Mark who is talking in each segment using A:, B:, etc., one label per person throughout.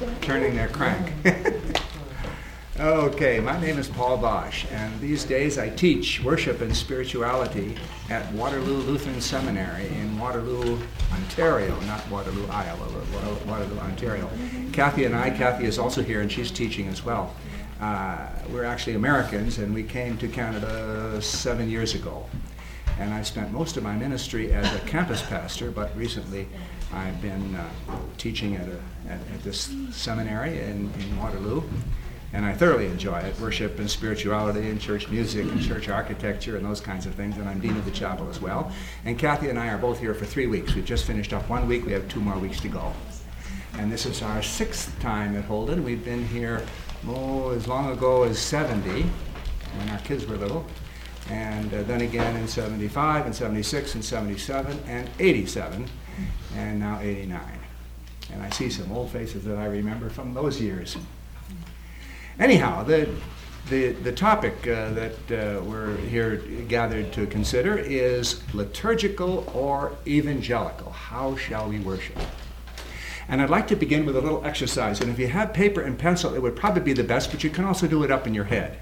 A: turning their crank. Okay, my name is Paul Bosch, and these days I teach worship and spirituality at Waterloo Lutheran Seminary in Waterloo, Ontario, not Waterloo, Iowa, but Waterloo, Ontario. Kathy is also here, and she's teaching as well. We're actually Americans, and we came to Canada 7 years ago. And I spent most of my ministry as a campus pastor, but recently I've been teaching at this seminary in Waterloo. And I thoroughly enjoy it, worship and spirituality and church music and church architecture and those kinds of things. And I'm dean of the chapel as well. And Kathy and I are both here for 3 weeks. We've just finished up 1 week. We have 2 more weeks to go. And this is our 6th time at Holden. We've been here, as long ago as 70, when our kids were little. And then again in 75 and 76 and 77 and 87 and now 89. And I see some old faces that I remember from those years. Anyhow, the topic that we're here gathered to consider is liturgical or evangelical. How shall we worship? And I'd like to begin with a little exercise. And if you have paper and pencil, it would probably be the best, but you can also do it up in your head.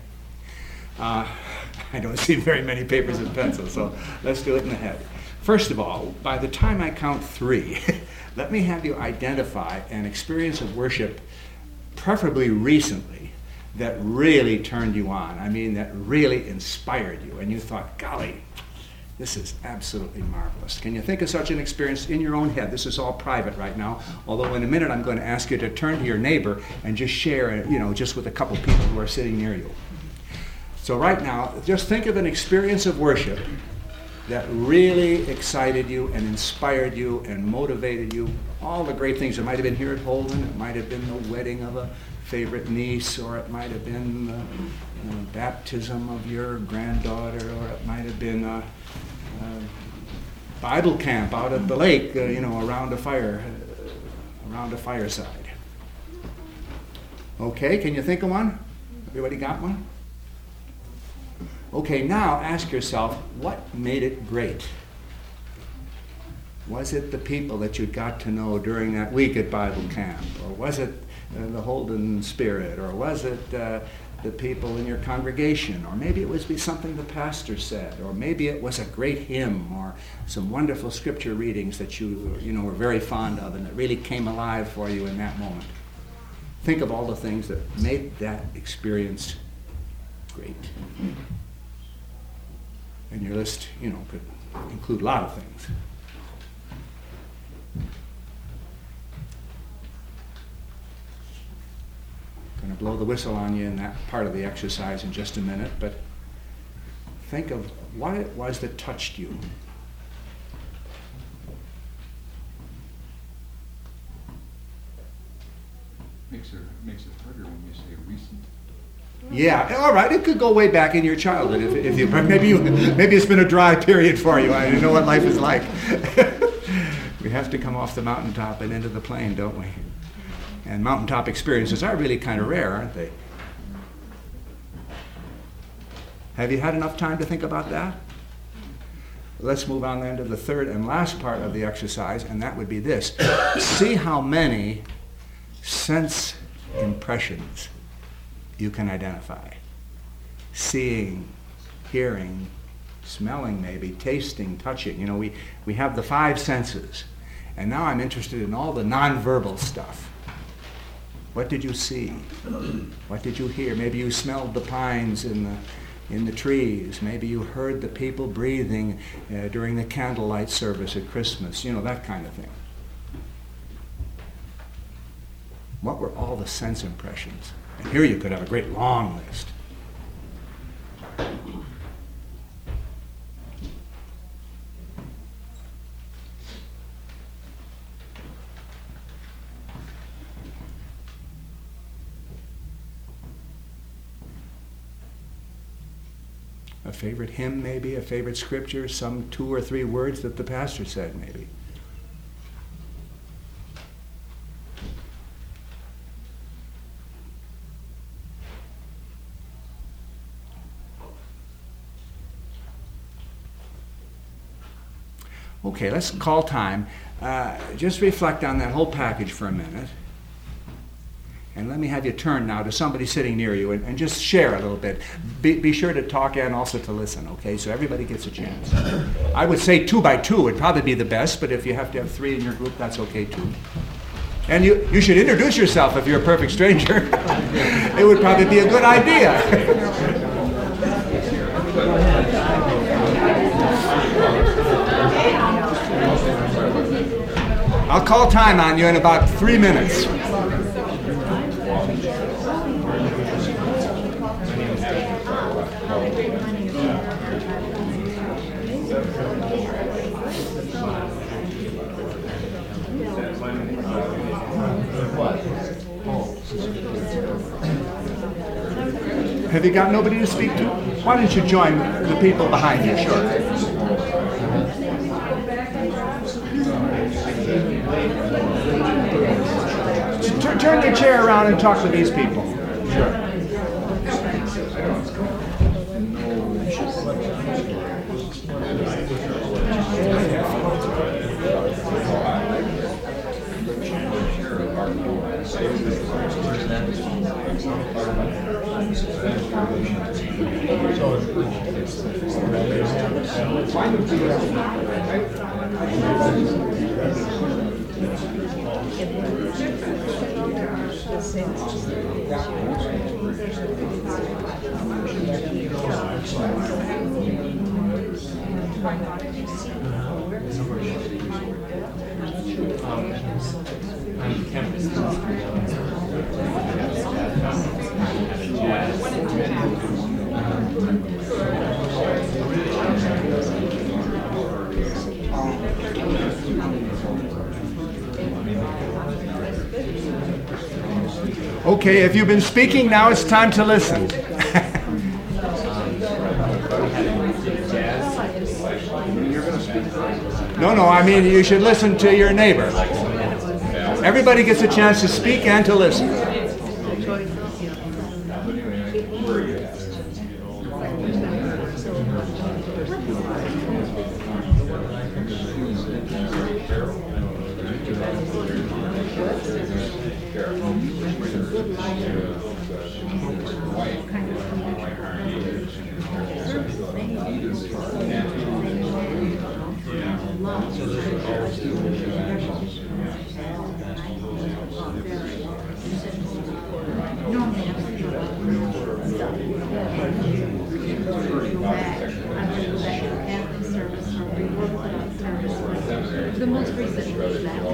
A: I don't see very many papers and pencils, so let's do it in the head. First of all, by the time I count 3, let me have you identify an experience of worship, preferably recently, that really turned you on. I mean, that really inspired you, and you thought, golly, this is absolutely marvelous. Can you think of such an experience in your own head? This is all private right now, although in a minute I'm going to ask you to turn to your neighbor and just share, just with a couple people who are sitting near you. So right now, just think of an experience of worship that really excited you and inspired you and motivated you. All the great things. It might have been here at Holden. It might have been the wedding of a favorite niece, or it might have been the baptism of your granddaughter, or it might have been a Bible camp out at the lake, around a fireside. Okay, can you think of one? Everybody got one? Okay, now ask yourself, what made it great? Was it the people that you got to know during that week at Bible camp? Or was it the Holden spirit? Or was it the people in your congregation? Or maybe it was something the pastor said. Or maybe it was a great hymn or some wonderful scripture readings that you were very fond of and that really came alive for you in that moment. Think of all the things that made that experience great. And your list, could include a lot of things. I'm going to blow the whistle on you in that part of the exercise in just a minute, but think of what it was that touched you.
B: Makes it harder when you say recent.
A: Yeah, all right. It could go way back in your childhood. If you maybe it's been a dry period for you. I don't know what life is like. We have to come off the mountaintop and into the plain, don't we? And mountaintop experiences are really kind of rare, aren't they? Have you had enough time to think about that? Let's move on then to the third and last part of the exercise, and that would be this. See how many sense impressions you can identify. Seeing, hearing, smelling maybe, tasting, touching. We have the 5 senses. And now I'm interested in all the nonverbal stuff. What did you see? What did you hear? Maybe you smelled the pines in the trees. Maybe you heard the people breathing during the candlelight service at Christmas. That kind of thing. What were all the sense impressions? And here you could have a great long list. A favorite hymn maybe, a favorite scripture, some 2 or 3 words that the pastor said maybe. Okay, let's call time. Just reflect on that whole package for a minute. And let me have you turn now to somebody sitting near you and just share a little bit. Be sure to talk and also to listen, okay? So everybody gets a chance. I would say 2 by 2 would probably be the best, but if you have to have 3 in your group, that's okay too. And you should introduce yourself if you're a perfect stranger. It would probably be a good idea. I'll call time on you in about 3 minutes. Have you got nobody to speak to? Why don't you join the people behind you? Sure. Turn your chair around and talk to these people. Sure. Okay, if you've been speaking, now it's time to listen. No, I mean you should listen to your neighbor. Everybody gets a chance to speak and to listen.
C: The most recent was that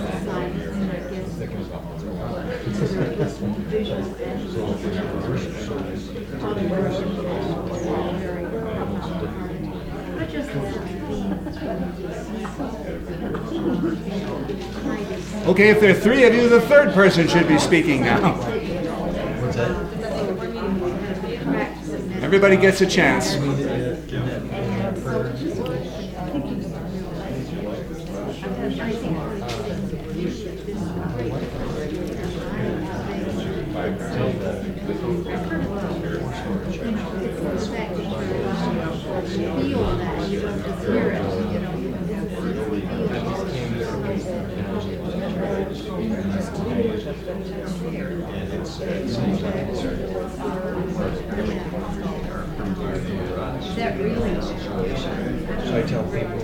A: Okay, if there are 3 of you, the 3rd person should be speaking now.
D: What's that?
A: Everybody gets a chance.
D: So I tell people.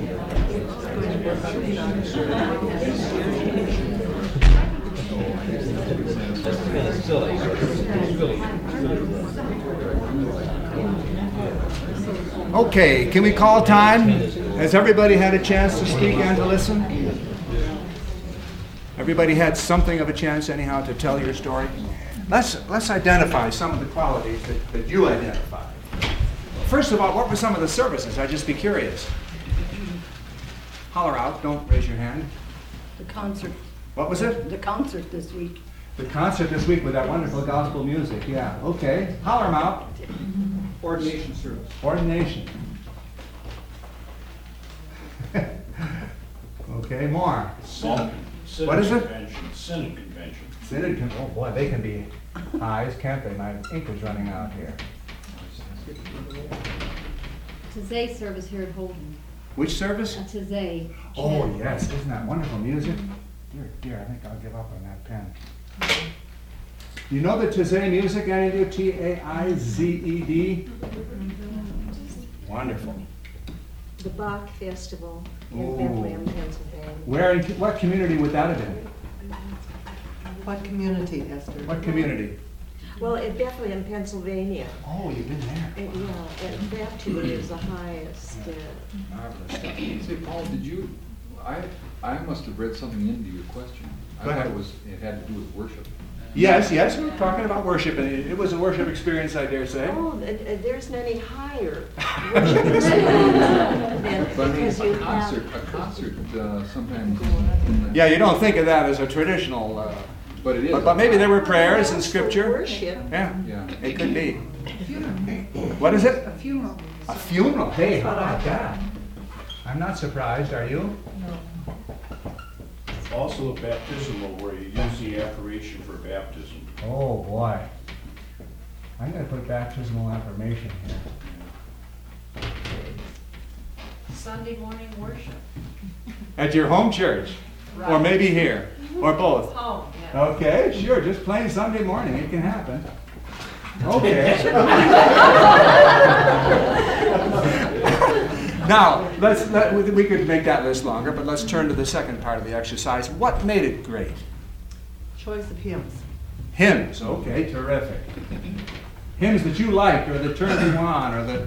D: That's kind of silly.
A: Okay, can we call time? Has everybody had a chance to speak and to listen? Everybody had something of a chance anyhow to tell your story? Let's identify some of the qualities that you identified. First of all, what were some of the services? I'd just be curious. Holler out, don't raise your hand.
C: the concert.
A: What was it?
C: The concert this week.
A: The concert this week with that wonderful gospel music, yeah. Okay, holler 'em out.
B: Ordination service.
A: Ordination. Okay, more.
E: Synod.
A: What is it?
E: Convention. Synod convention.
A: Synod con- oh boy, they can be highs, can't they? My ink is running out here.
C: Today service here at Holden.
A: Which service?
C: Today.
A: Oh yes, isn't that wonderful music? Dear, I think I'll give up on that pen. You know the Taizé music, any of you? Taized? Wonderful.
F: The Bach Festival
A: Ooh.
F: in Bethlehem, Pennsylvania.
A: Where, what community would that have been?
G: What community, Esther?
A: What community?
F: Well, in Bethlehem, Pennsylvania,
A: Oh, you've been there.
F: yeah, and that to me is the highest.
A: Marvelous stuff.
B: Say, Paul, did you, I must have read something into your question.
A: Go ahead.
B: I thought it had to do with worship.
A: Yes, yes, we're talking about worship, and it was a worship experience, I dare say.
F: Oh, there's many higher worship than
B: But I mean,
F: because you have.
B: a concert sometimes.
A: Yeah, you don't think of that as a traditional,
B: But it is.
A: but maybe there were prayers in scripture.
F: Worship.
A: Yeah,
B: Yeah.
A: it could be. What is it?
C: A funeral.
A: A funeral. Hey, how about that? I'm not surprised, are you?
E: Also a baptismal where you use the affirmation for baptism.
A: Oh, boy. I'm going to put baptismal affirmation here.
C: Sunday morning worship.
A: At your home church, or
C: Right.
A: maybe here, or both.
C: Oh, yeah.
A: Okay, sure, just plain Sunday morning, it can happen. Okay. Now, we could make that list longer, but let's turn to the second part of the exercise. What made it great?
G: Choice of hymns.
A: Hymns, okay, terrific. Hymns that you liked, or that turned you on, or that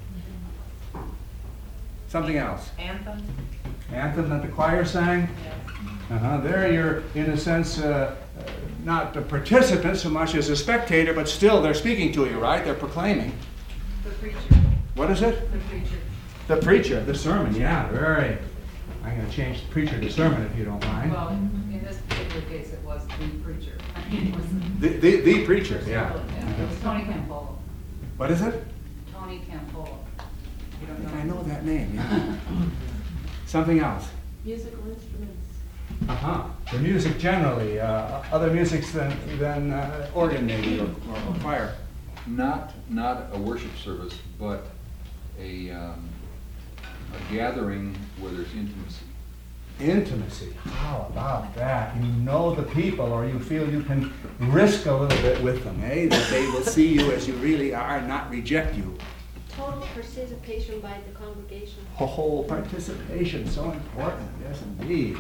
A: something else.
C: Anthem.
A: Anthem that the choir sang? There you're, in a sense, not a participant so much as a spectator, but still they're speaking to you, right? They're proclaiming.
C: The preacher.
A: What is it?
C: The preacher.
A: The preacher, the sermon, yeah, very. I'm going to change preacher to sermon if you don't mind.
H: Well, in this particular case, it was the preacher. It was
A: The preacher, yeah.
H: It was Tony Campolo.
A: What is it?
H: Tony Campolo. You
A: I
H: don't
A: think
H: know?
A: I know that name, yeah. Something else.
C: Musical instruments.
A: The music generally, other musics than organ maybe, or choir.
B: Not a worship service, but a gathering where there's intimacy.
A: Intimacy, how about that? You know the people, or you feel you can risk a little bit with them, eh? That they will see you as you really are, not reject you.
I: Total participation by the congregation.
A: Whole participation, so important, yes indeed.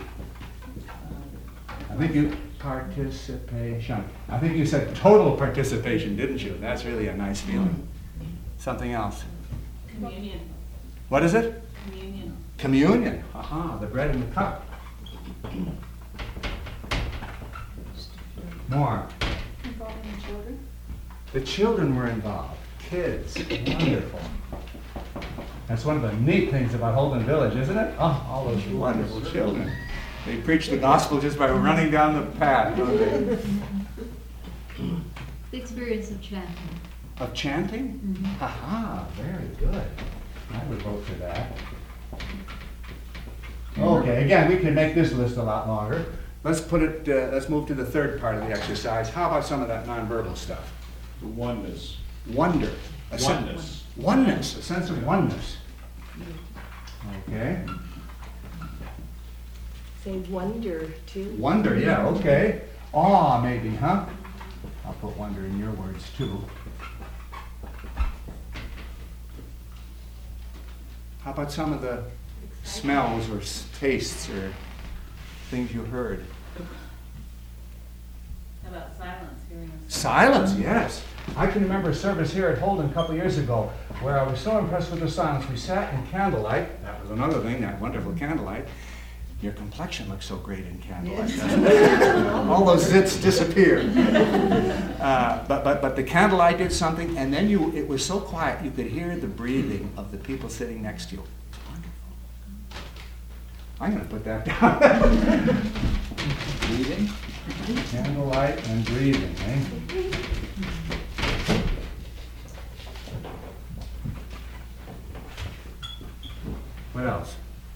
A: I think you, participation. I think you said total participation, didn't you? That's really a nice feeling. Something else.
H: Communion.
A: What is it?
H: Communion.
A: Communion. The bread and the cup. More.
C: Involving the children.
A: The children were involved. Kids. Wonderful. That's one of the neat things about Holden Village, isn't it? Oh, all those wonderful children. They preach the gospel just by running down the path, don't they?
C: The experience of chanting.
A: Of chanting? Very good. I would vote for that. Okay, again, we can make this list a lot longer. Let's put it, let's move to the third part of the exercise. How about some of that nonverbal stuff?
E: The oneness.
A: Wonder.
E: Oneness.
A: Oneness, a sense of oneness. Okay.
F: Say wonder too.
A: Wonder, yeah, okay. Awe, maybe, huh? I'll put wonder in your words, too. How about some of the smells or tastes or things you heard?
H: How about silence? Hearing of
A: Silence, yes. I can remember a service here at Holden a couple years ago where I was so impressed with the silence. We sat in candlelight. That was another thing, that wonderful candlelight. Your complexion looks so great in candlelight, doesn't it? All those zits disappear. But the candlelight did something, and then it was so quiet you could hear the breathing of the people sitting next to you. It's wonderful. I'm going to put that down.
B: Breathing?
A: Candlelight and breathing, eh? What else?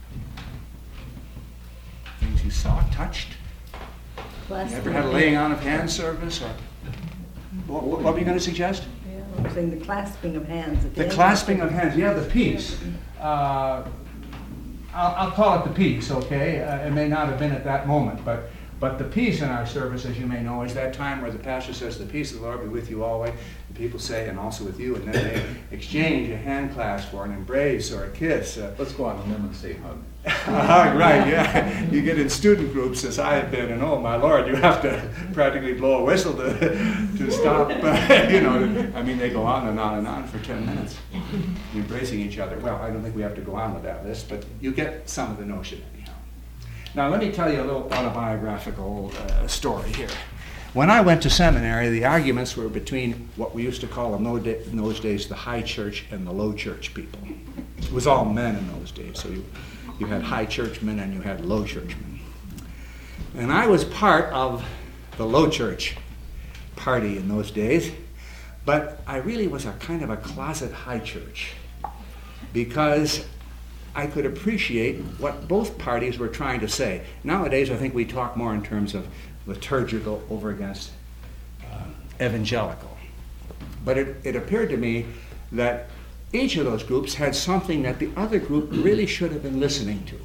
A: Things you saw, touched? You ever had a laying on of hands service? Or what were you going to suggest?
G: I'm saying the clasping of hands. At
A: The
G: end.
A: clasping of hands, yeah, the peace. I'll call it the peace, okay? It may not have been at that moment, but But the peace in our service, as you may know, is that time where the pastor says, "The peace of the Lord be with you always." The people say, "And also with you." And then they exchange a hand clasp or an embrace or a kiss.
B: Let's go on a limb and say hug.
A: Right, yeah. You get in student groups, as I have been, and oh my Lord, you have to practically blow a whistle to stop. I mean, they go on and on and on for 10 minutes, embracing each other. Well, I don't think we have to go on with that list, but you get some of the notion anyhow. Now, let me tell you a little autobiographical story here. When I went to seminary, the arguments were between what we used to call in those days the high church and the low church people. It was all men in those days, so you had high churchmen and you had low churchmen. And I was part of the low church party in those days, but I really was a kind of a closet high church because I could appreciate what both parties were trying to say. Nowadays, I think we talk more in terms of liturgical over against evangelical. But it appeared to me that each of those groups had something that the other group really should have been listening to.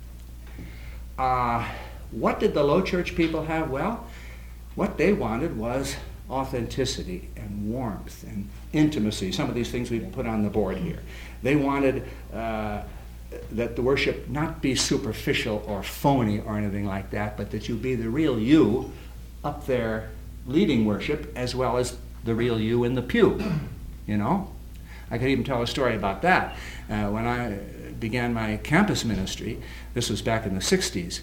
A: What did the low church people have? Well, what they wanted was authenticity and warmth and intimacy. Some of these things we put on the board here. They wanted that the worship not be superficial or phony or anything like that, but that you be the real you up there leading worship as well as the real you in the pew, you know? I could even tell a story about that. When I began my campus ministry, this was back in the 60s,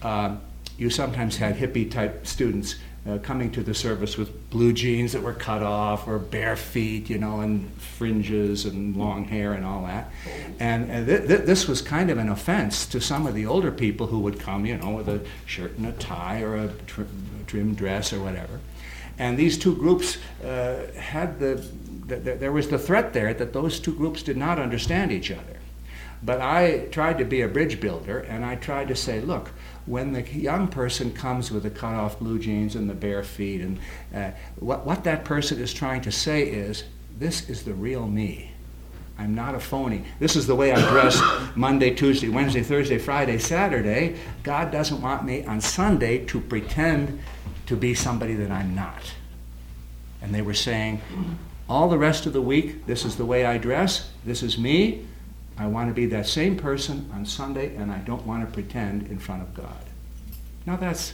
A: you sometimes had hippie-type students coming to the service with blue jeans that were cut off or bare feet, and fringes and long hair and all that. And this was kind of an offense to some of the older people who would come, with a shirt and a tie or a trim dress or whatever. And these two groups had there was the threat there that those two groups did not understand each other. But I tried to be a bridge builder, and I tried to say, look, when the young person comes with the cut-off blue jeans and the bare feet, and what that person is trying to say is, this is the real me. I'm not a phony. This is the way I dress Monday, Tuesday, Wednesday, Thursday, Friday, Saturday. God doesn't want me on Sunday to pretend to be somebody that I'm not. And they were saying, all the rest of the week, this is the way I dress, this is me. I want to be that same person on Sunday, and I don't want to pretend in front of God. Now that's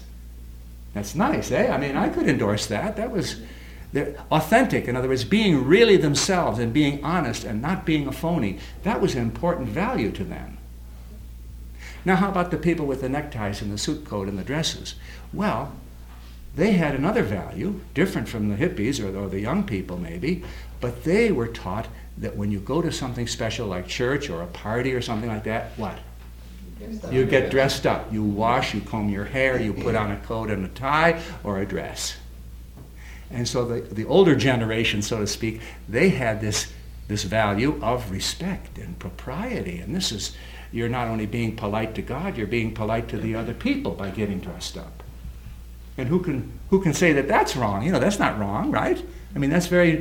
A: nice, eh? I mean, I could endorse that. That was authentic. In other words, being really themselves and being honest and not being a phony. That was an important value to them. Now, how about the people with the neckties and the suit coat and the dresses? Well, they had another value, different from the hippies or the young people maybe, but they were taught that when you go to something special like church or a party or something like that, what? You get dressed up. You wash, you comb your hair, you put on a coat and a tie or a dress. And so the older generation, so to speak, they had this value of respect and propriety. And this is, you're not only being polite to God, you're being polite to the other people by getting dressed up. And who can say that that's wrong? That's not wrong, right? I mean, that's very,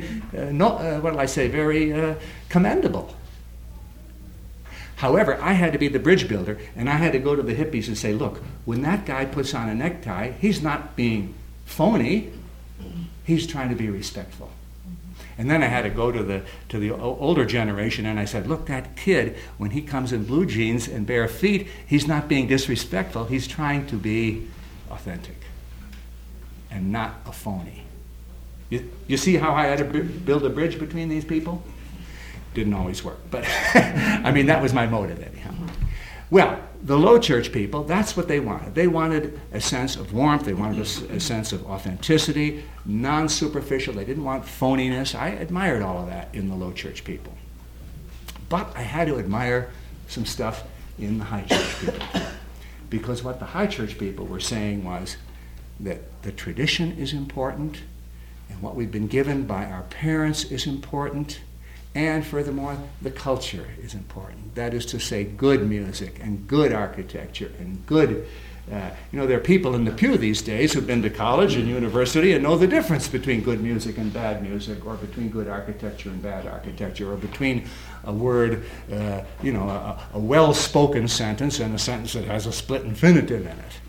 A: very commendable. However, I had to be the bridge builder, and I had to go to the hippies and say, look, when that guy puts on a necktie, he's not being phony, he's trying to be respectful. And then I had to go to the older generation, and I said, look, that kid, when he comes in blue jeans and bare feet, he's not being disrespectful, he's trying to be authentic and not a phony. You see how I had to build a bridge between these people? Didn't always work, but I mean, that was my motive anyhow. Well, the low church people, that's what they wanted. They wanted a sense of warmth, they wanted a sense of authenticity, non-superficial, they didn't want phoniness. I admired all of that in the low church people. But I had to admire some stuff in the high church people. Because what the high church people were saying was that the tradition is important, and what we've been given by our parents is important, and furthermore, the culture is important. That is to say, good music and good architecture and good, there are people in the pew these days who've been to college and university and know the difference between good music and bad music, or between good architecture and bad architecture, or between a word, a well-spoken sentence and a sentence that has a split infinitive in it.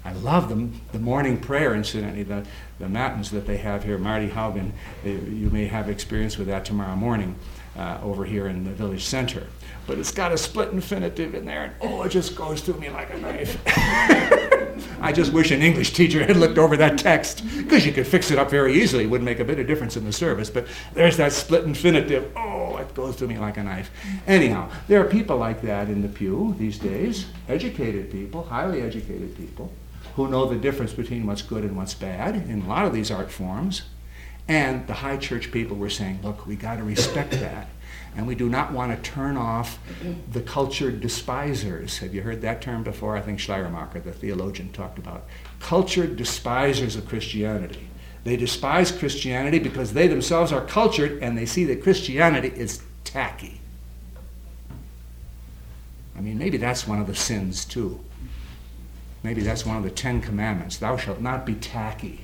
A: I love the morning prayer, incidentally, the matins that they have here. Marty Haugen, you may have experience with that tomorrow morning over here in the village center. But it's got a split infinitive in there, and oh, it just goes through me like a knife. I just wish an English teacher had looked over that text, because you could fix it up very easily. It wouldn't make a bit of difference in the service, but there's that split infinitive. Oh, it goes through me like a knife. Anyhow, there are people like that in the pew these days, educated people, highly educated people, who know the difference between what's good and what's bad in a lot of these art forms. And the high church people were saying, look, we got to respect that. And we do not want to turn off the cultured despisers. Have you heard that term before? I think Schleiermacher, the theologian, talked about cultured despisers of Christianity. They despise Christianity because they themselves are cultured and they see that Christianity is tacky. I mean, maybe that's one of the sins too. Maybe that's one of the 10 Commandments. Thou shalt not be tacky.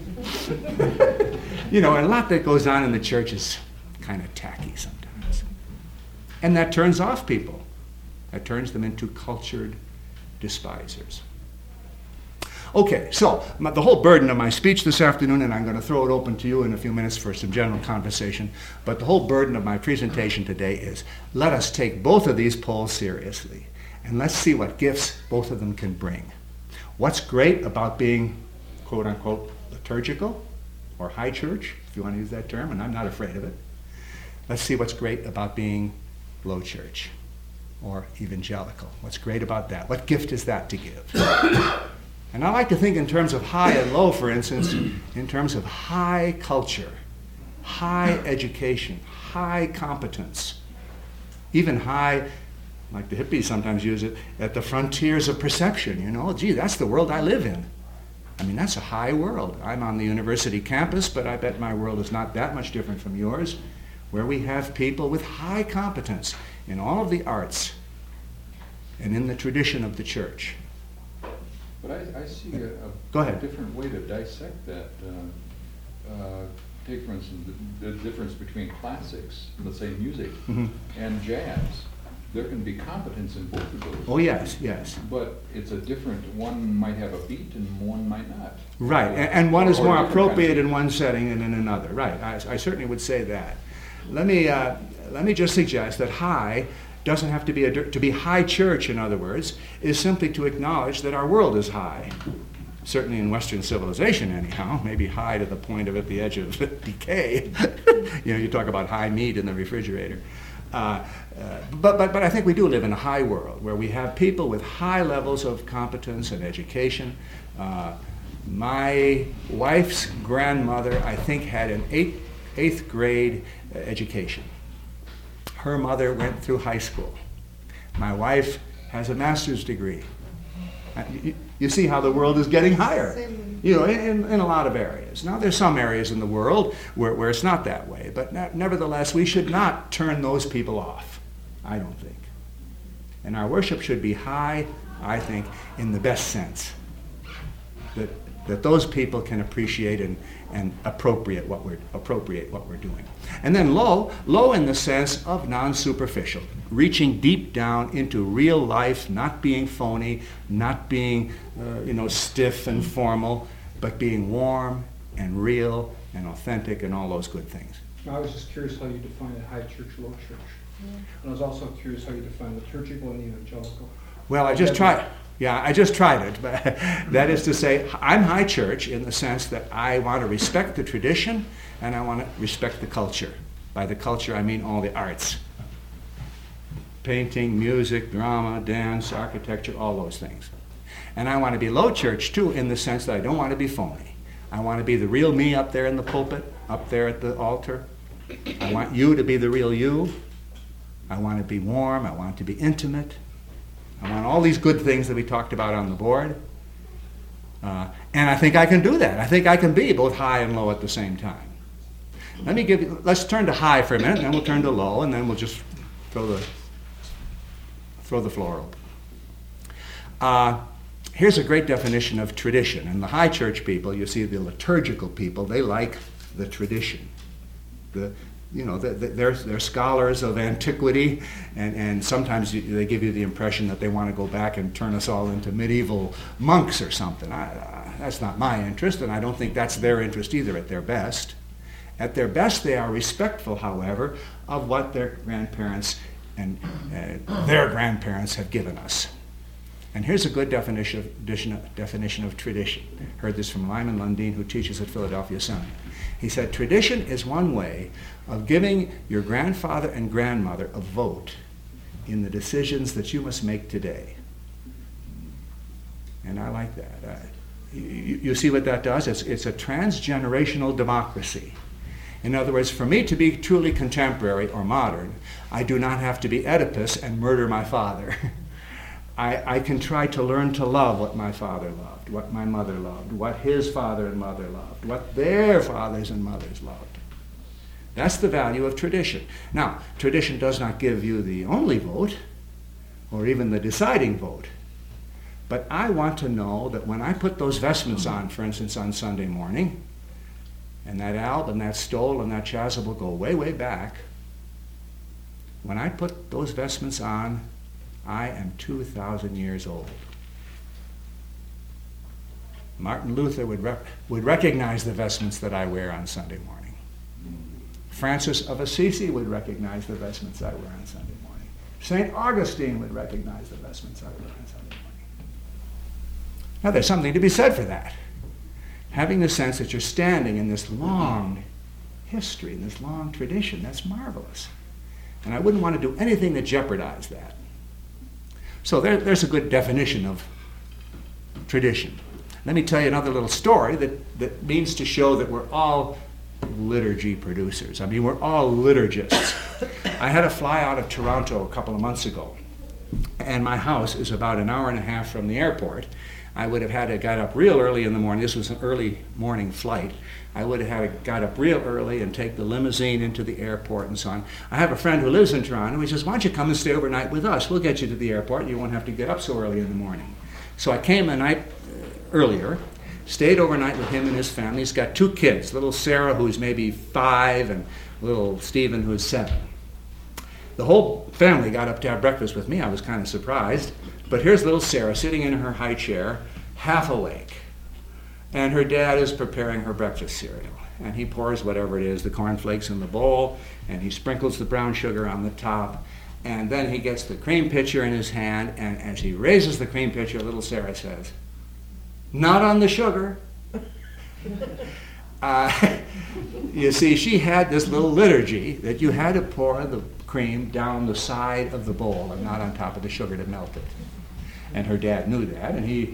A: You know, and a lot that goes on in the church is kind of tacky sometimes. And that turns off people. That turns them into cultured despisers. Okay, so the whole burden of my speech this afternoon, and I'm going to throw it open to you in a few minutes for some general conversation, but the whole burden of my presentation today is let us take both of these poles seriously, and let's see what gifts both of them can bring. What's great about being, quote unquote, liturgical, or high church, if you want to use that term, and I'm not afraid of it. Let's see what's great about being low church, or evangelical. What's great about that? What gift is that to give? And I like to think in terms of high and low, for instance, in terms of high culture, high education, high competence, even high, like the hippies sometimes use it, at the frontiers of perception. You know, gee, that's the world I live in. I mean, that's a high world. I'm on the university campus, but I bet my world is not that much different from yours, where we have people with high competence in all of the arts and in the tradition of the church.
B: But I see
A: Go
B: a
A: ahead.
B: different way to dissect that. Take, for instance, the difference between classics, let's say music, and jazz. There can be competence in both of those.
A: Oh, yes, yes.
B: But it's a different, one might have a beat and one might not.
A: Right, and one is
B: Or
A: more
B: different
A: appropriate
B: kinds of-
A: in one setting than in another. Right, I certainly would say that. Let me just suggest that high doesn't have to be to be high church, in other words, is simply to acknowledge that our world is high. Certainly in Western civilization, anyhow, maybe high to the point of at the edge of decay. You know, you talk about high meat in the refrigerator. But I think we do live in a high world where we have people with high levels of competence and education. My wife's grandmother, I think, had an eighth grade education. Her mother went through high school. My wife has a master's degree. You see how the world is getting higher, you know, in a lot of areas. Now, there's some areas in the world where it's not that way, but nevertheless, we should not turn those people off, I don't think. And our worship should be high, I think, in the best sense, that those people can appreciate and appropriate what we're doing. And then low in the sense of non-superficial, reaching deep down into real life, not being phony, not being stiff and formal, but being warm and real and authentic and all those good things.
J: I was just curious how you define a high church, low church. And I was also curious how you define liturgical and evangelical.
A: Well, I just tried it. But that is to say, I'm high church in the sense that I want to respect the tradition and I want to respect the culture. By the culture, I mean all the arts. Painting, music, drama, dance, architecture, all those things. And I want to be low church, too, in the sense that I don't want to be phony. I want to be the real me up there in the pulpit, up there at the altar. I want you to be the real you. I want to be warm. I want to be intimate. I want all these good things that we talked about on the board. And I think I can do that. I think I can be both high and low at the same time. Let's turn to high for a minute, and then we'll turn to low, and then we'll just throw the floor open. Here's a great definition of tradition. And the high church people, you see the liturgical people, they like the tradition. they're scholars of antiquity, and sometimes they give you the impression that they want to go back and turn us all into medieval monks or something. That's not my interest, and I don't think that's their interest either at their best. At their best, they are respectful, however, of what their grandparents and their grandparents have given us. And here's a good definition of tradition. I heard this from Lyman Lundeen, who teaches at Philadelphia Seminary. He said, tradition is one way of giving your grandfather and grandmother a vote in the decisions that you must make today. And I like that. You see what that does? It's a transgenerational democracy. In other words, for me to be truly contemporary or modern, I do not have to be Oedipus and murder my father. I can try to learn to love what my father loved, what my mother loved, what his father and mother loved, what their fathers and mothers loved. That's the value of tradition. Now, tradition does not give you the only vote, or even the deciding vote. But I want to know that when I put those vestments on, for instance, on Sunday morning, and that alb and that stole and that chasuble go way, way back, when I put those vestments on, I am 2,000 years old. Martin Luther would recognize the vestments that I wear on Sunday morning. Francis of Assisi would recognize the vestments I wear on Sunday morning. St. Augustine would recognize the vestments I wear on Sunday morning. Now, there's something to be said for that. Having the sense that you're standing in this long history, in this long tradition, that's marvelous. And I wouldn't want to do anything that jeopardized that. So there's a good definition of tradition. Let me tell you another little story that means to show that we're all liturgy producers. I mean, we're all liturgists. I had a fly out of Toronto a couple of months ago, and my house is about an hour and a half from the airport. I would have had to got up real early in the morning. This was an early morning flight. I would have had to got up real early and take the limousine into the airport and so on. I have a friend who lives in Toronto. He says, why don't you come and stay overnight with us? We'll get you to the airport. You won't have to get up so early in the morning. So I came a night earlier, stayed overnight with him and his family. He's got 2 kids, little Sarah, who's maybe 5, and little Stephen, who's 7. The whole family got up to have breakfast with me. I was kind of surprised. But here's little Sarah sitting in her high chair, half awake. And her dad is preparing her breakfast cereal. And he pours whatever it is, the cornflakes in the bowl, and he sprinkles the brown sugar on the top. And then he gets the cream pitcher in his hand, and as he raises the cream pitcher, little Sarah says, "Not on the sugar." You see, she had this little liturgy that you had to pour the cream down the side of the bowl and not on top of the sugar to melt it. And her dad knew that, and he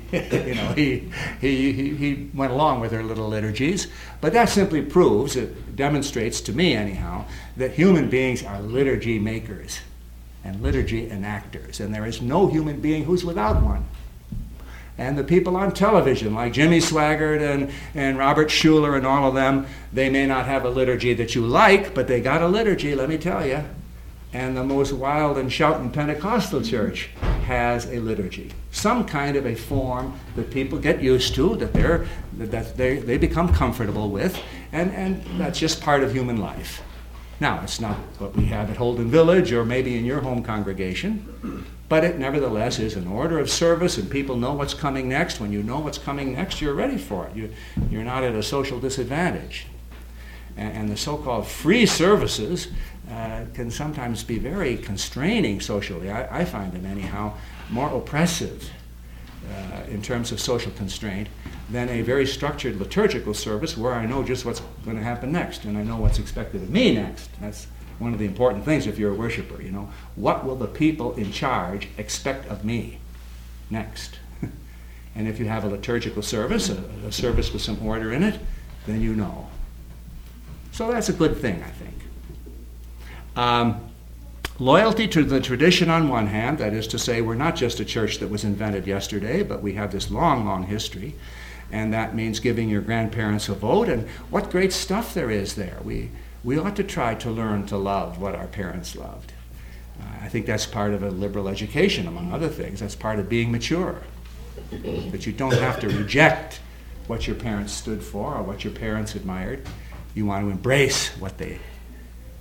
A: went along with her little liturgies. But that simply proves, it demonstrates to me anyhow, that human beings are liturgy makers and liturgy enactors, and there is no human being who's without one. And the people on television, like Jimmy Swaggart and Robert Schuller and all of them, they may not have a liturgy that you like, but they got a liturgy, let me tell you. And the most wild and shouting Pentecostal church has a liturgy, some kind of a form that people get used to, that they become comfortable with, and that's just part of human life. Now, it's not what we have at Holden Village or maybe in your home congregation, but it nevertheless is an order of service, and people know what's coming next. When you know what's coming next, you're ready for it. You're not at a social disadvantage. And the so-called free services can sometimes be very constraining socially. I find them, anyhow, more oppressive in terms of social constraint than a very structured liturgical service where I know just what's going to happen next, and I know what's expected of me next. That's one of the important things if you're a worshiper, you know. What will the people in charge expect of me next? And if you have a liturgical service, a service with some order in it, then you know. So that's a good thing, I think. Loyalty to the tradition on one hand, that is to say, we're not just a church that was invented yesterday, but we have this long, long history, and that means giving your grandparents a vote, and what great stuff there is there. We ought to try to learn to love what our parents loved. I think that's part of a liberal education, among other things. That's part of being mature, that you don't have to reject what your parents stood for or what your parents admired. You want to embrace what they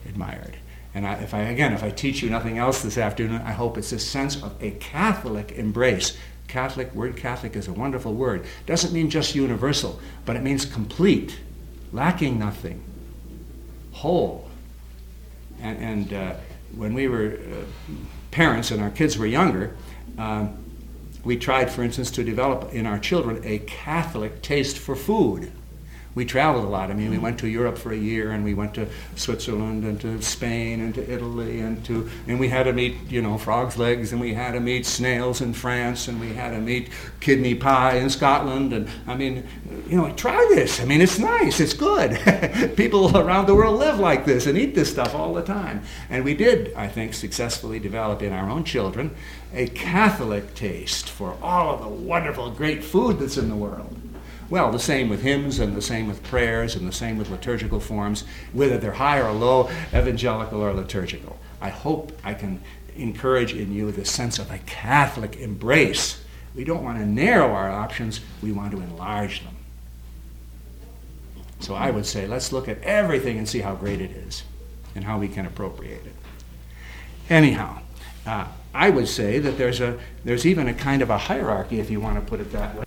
A: admired. And if I teach you nothing else this afternoon, I hope it's this sense of a Catholic embrace. Word Catholic is a wonderful word. Doesn't mean just universal, but it means complete, lacking nothing, whole. And when we were parents and our kids were younger, we tried, for instance, to develop in our children a Catholic taste for food. We traveled a lot. I mean, we went to Europe for a year, and we went to Switzerland and to Spain and to Italy, and we had to meet, frog's legs, and we had to meet snails in France, and we had to meet kidney pie in Scotland. And I mean, try this. I mean, it's nice. It's good. People around the world live like this and eat this stuff all the time. And we did, I think, successfully develop in our own children a Catholic taste for all of the wonderful, great food that's in the world. Well, the same with hymns, and the same with prayers, and the same with liturgical forms, whether they're high or low, evangelical or liturgical. I hope I can encourage in you the sense of a Catholic embrace. We don't want to narrow our options, we want to enlarge them. So I would say, let's look at everything and see how great it is, and how we can appropriate it. Anyhow, I would say that there's even a kind of a hierarchy, if you want to put it that way.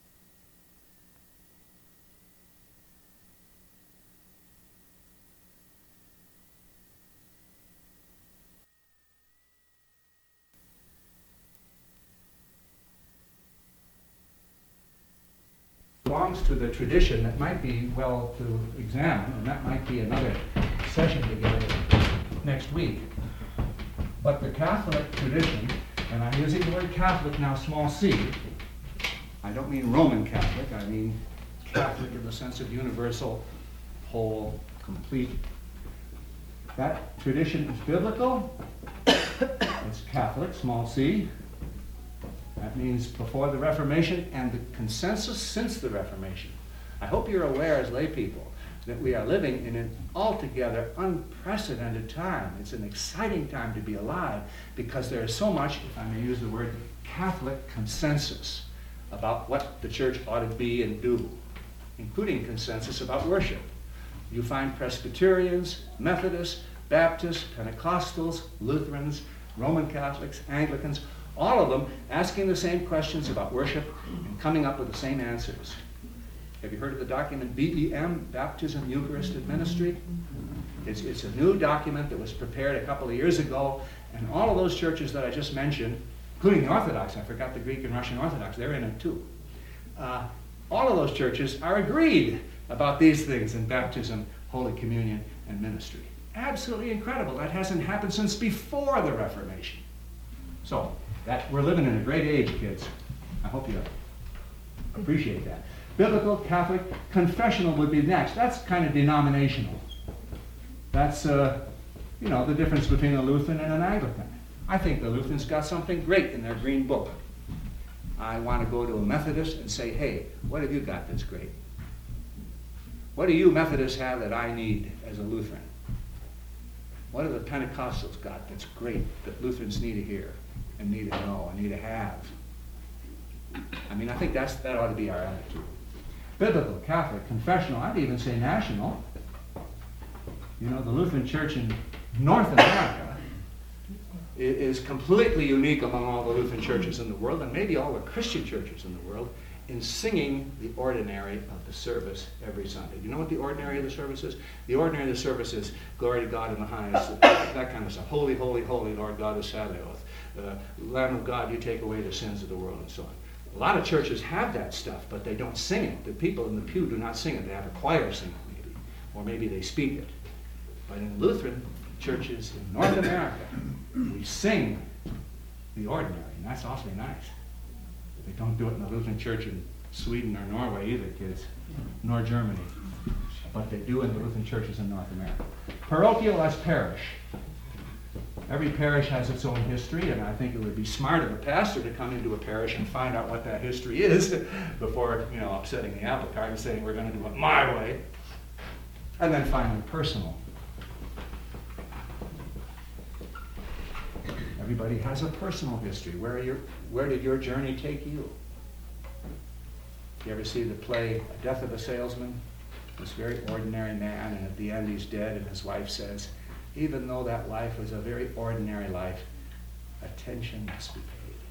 A: Belongs to the tradition that might be well to examine, and that might be another session together next week. But the Catholic tradition, and I'm using the word Catholic now, small c, I don't mean Roman Catholic, I mean Catholic in the sense of universal, whole, complete. That tradition is biblical, it's Catholic, small c. That means before the Reformation and the consensus since the Reformation. I hope you're aware as lay people that we are living in an altogether unprecedented time. It's an exciting time to be alive because there is so much, if I may use the word, Catholic consensus about what the church ought to be and do, including consensus about worship. You find Presbyterians, Methodists, Baptists, Pentecostals, Lutherans, Roman Catholics, Anglicans, all of them asking the same questions about worship and coming up with the same answers. Have you heard of the document BEM, Baptism, Eucharist, and Ministry? It's a new document that was prepared a couple of years ago, and all of those churches that I just mentioned, including the Orthodox, I forgot the Greek and Russian Orthodox, they're in it too. All of those churches are agreed about these things in baptism, Holy Communion, and ministry. Absolutely incredible. That hasn't happened since before the Reformation. So, we're living in a great age, kids. I hope you appreciate that. Biblical, Catholic, confessional would be next. That's kind of denominational. That's, the difference between a Lutheran and an Anglican. I think the Lutherans got something great in their green book. I want to go to a Methodist and say, hey, what have you got that's great? What do you Methodists have that I need as a Lutheran? What have the Pentecostals got that's great that Lutherans need to hear and need to know and need to have? I mean, I think that ought to be our attitude. Biblical, Catholic, confessional, I'd even say national. The Lutheran Church in North America is completely unique among all the Lutheran churches in the world, and maybe all the Christian churches in the world, in singing the ordinary of the service every Sunday. Do you know what the ordinary of the service is? The ordinary of the service is glory to God in the highest, that kind of stuff. Holy, holy, holy, Lord God of Sabaoth. Lamb of God, you take away the sins of the world, and so on. A lot of churches have that stuff, but they don't sing it. The people in the pew do not sing it. They have a choir sing it, maybe. Or maybe they speak it. But in Lutheran churches in North America, we sing the ordinary, and that's awfully nice. They don't do it in the Lutheran church in Sweden or Norway either, kids, nor Germany. But they do in the Lutheran churches in North America. Parochial as parish. Every parish has its own history, and I think it would be smart of a pastor to come into a parish and find out what that history is before, upsetting the apple cart and saying, we're going to do it my way. And then finally, personal. Everybody has a personal history. Where did your journey take you? You ever see the play Death of a Salesman? This very ordinary man, and at the end he's dead, and his wife says, even though that life was a very ordinary life, attention must be paid.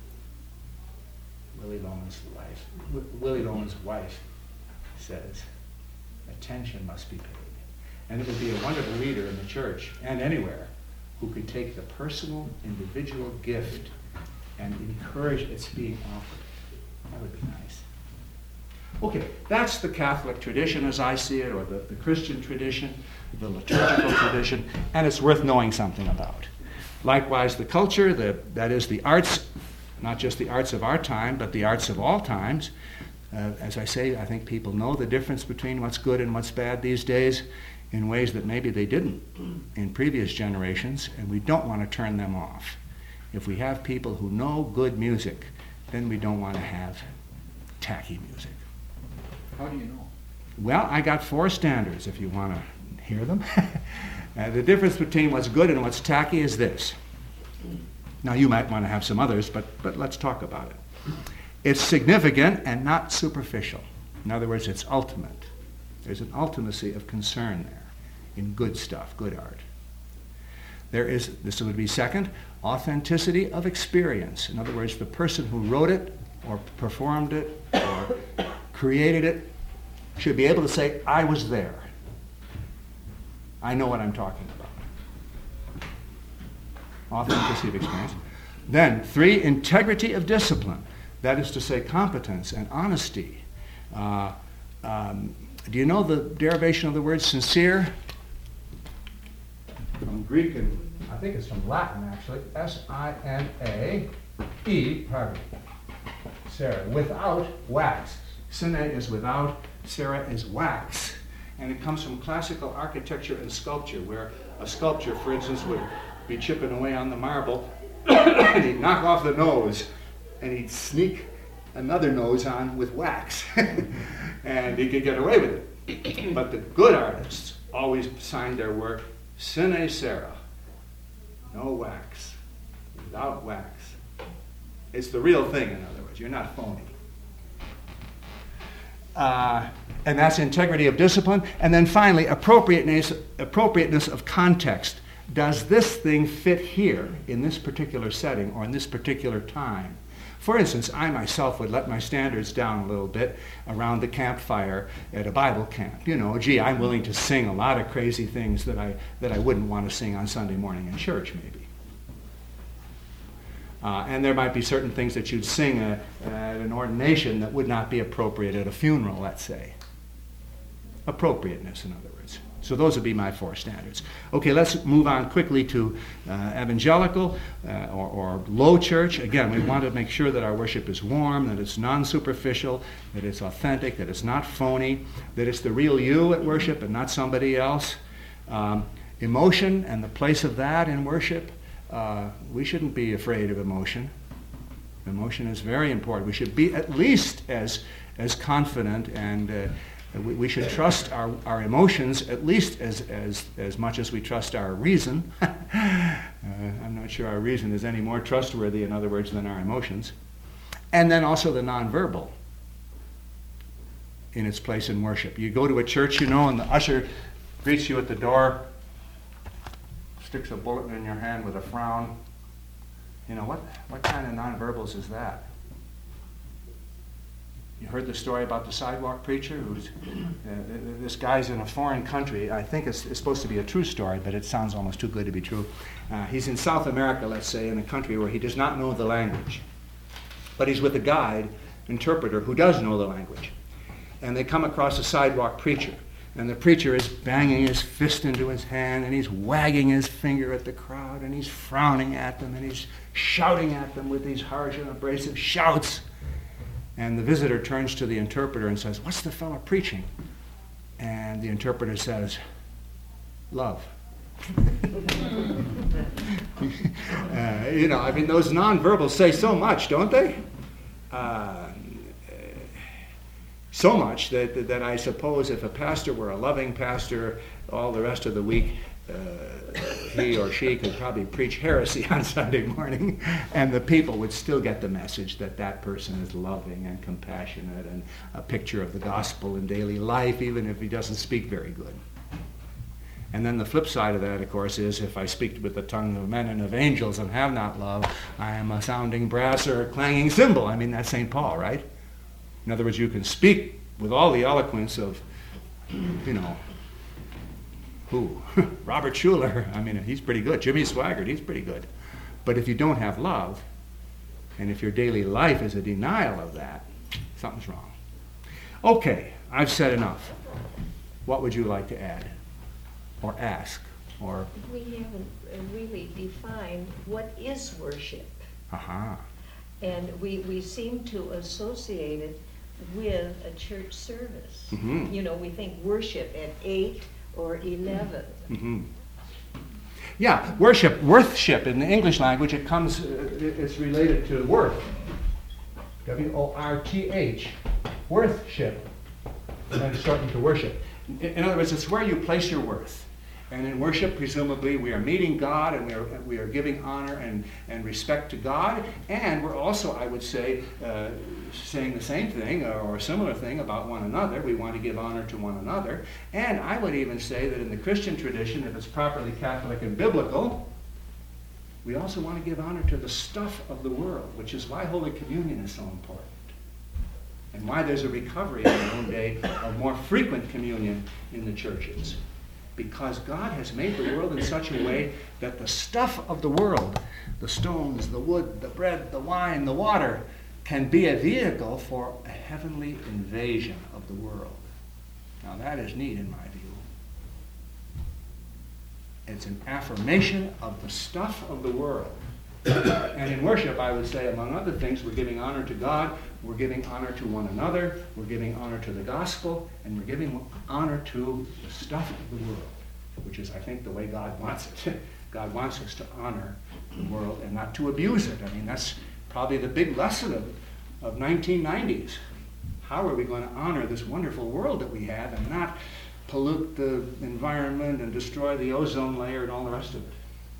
A: Willie Loman's wife says, attention must be paid. And it would be a wonderful leader in the church and anywhere who could take the personal, individual gift and encourage its being offered. That would be nice. Okay, that's the Catholic tradition as I see it, or the Christian tradition, the liturgical tradition, and it's worth knowing something about. Likewise, the culture, that is the arts, not just the arts of our time, but the arts of all times. As I say, I think people know the difference between what's good and what's bad these days in ways that maybe they didn't in previous generations, and we don't want to turn them off. If we have people who know good music, then we don't want to have tacky music.
B: How do you know?
A: Well, I got 4 standards if you want to hear them. The difference between what's good and what's tacky is this. Now, you might want to have some others, but let's talk about it. It's significant and not superficial. In other words, it's ultimate. There's an ultimacy of concern there in good stuff, good art. There is, this would be second, authenticity of experience. In other words, the person who wrote it or performed it or created it should be able to say, I was there. I know what I'm talking about. Authenticity of experience. Then, 3, integrity of discipline. That is to say, competence and honesty. Do you know the derivation of the word sincere? From Greek, and I think it's from Latin actually. S-I-N-A-E, Sarah, without wax. Sine is without, Sarah is wax. And it comes from classical architecture and sculpture, where a sculptor, for instance, would be chipping away on the marble, and he'd knock off the nose, and he'd sneak another nose on with wax. And he could get away with it. But the good artists always signed their work, sine cera, no wax, without wax. It's the real thing, in other words. You're not phony. And that's integrity of discipline. And then finally, appropriateness of context. Does this thing fit here in this particular setting or in this particular time? For instance, I myself would let my standards down a little bit around the campfire at a Bible camp. You know, gee, I'm willing to sing a lot of crazy things that I wouldn't want to sing on Sunday morning in church, maybe. And there might be certain things that you'd sing at an ordination that would not be appropriate at a funeral, let's say. Appropriateness, in other words. So those would be my 4 standards. Okay, let's move on quickly to evangelical or low church. Again, we want to make sure that our worship is warm, that it's non-superficial, that it's authentic, that it's not phony, that it's the real you at worship and not somebody else. Emotion and the place of that in worship. We shouldn't be afraid of emotion. Emotion is very important. We should be at least as confident, and we should trust our emotions at least as much as we trust our reason. I'm not sure our reason is any more trustworthy, in other words, than our emotions. And then also the nonverbal in its place in worship. You go to a church, you know, and the usher greets you at the door, sticks a bulletin in your hand with a frown. You know, what kind of nonverbals is that? You heard the story about the sidewalk preacher who's, this guy's in a foreign country. I think it's supposed to be a true story, but it sounds almost too good to be true. He's in South America, let's say, in a country where he does not know the language. But he's with a guide, interpreter, who does know the language. And they come across a sidewalk preacher. And the preacher is banging his fist into his hand, and he's wagging his finger at the crowd, and he's frowning at them, and he's shouting at them with these harsh and abrasive shouts. And the visitor turns to the interpreter and says, "What's the fellow preaching?" And the interpreter says, "Love." You know, I mean, those nonverbals say so much, don't they? So much that I suppose if a pastor were a loving pastor all the rest of the week, he or she could probably preach heresy on Sunday morning, and the people would still get the message that that person is loving and compassionate and a picture of the gospel in daily life, even if he doesn't speak very good. And then the flip side of that, of course, is if I speak with the tongue of men and of angels and have not love, I am a sounding brass or a clanging cymbal. I mean, that's St. Paul, right? In other words, you can speak with all the eloquence of, you know, who? Robert Schuller. I mean, he's pretty good. Jimmy Swaggart, he's pretty good. But if you don't have love, and if your daily life is a denial of that, something's wrong. Okay, I've said enough. What would you like to add? Or ask? Or,
F: We haven't really defined what is worship.
A: aha.
F: And we seem to associate it with a church service.
A: Mhm.
F: You know, we think worship at 8 or 11.
A: Mm-hmm. Yeah, worthship in the English language, it comes, it's related to worth. W-O-R-T-H, worthship, and then shortened to worship. In other words, it's where you place your worth. And in worship, presumably, we are meeting God, and we are giving honor and respect to God, and we're also, I would say, saying the same thing or a similar thing about one another. We want to give honor to one another. And I would even say that in the Christian tradition, if it's properly Catholic and biblical, we also want to give honor to the stuff of the world, which is why Holy Communion is so important. And why there's a recovery in our own day of more frequent communion in the churches. Because God has made the world in such a way that the stuff of the world, the stones, the wood, the bread, the wine, the water, can be a vehicle for a heavenly invasion of the world. Now that is neat in my view. It's an affirmation of the stuff of the world. And in worship, I would say, among other things, we're giving honor to God, we're giving honor to one another, we're giving honor to the gospel, and we're giving honor to the stuff of the world, which is, I think, the way God wants it. God wants us to honor the world and not to abuse it. I mean, that's probably the big lesson of 1990s. How are we going to honor this wonderful world that we have and not pollute the environment and destroy the ozone layer and all the rest of it?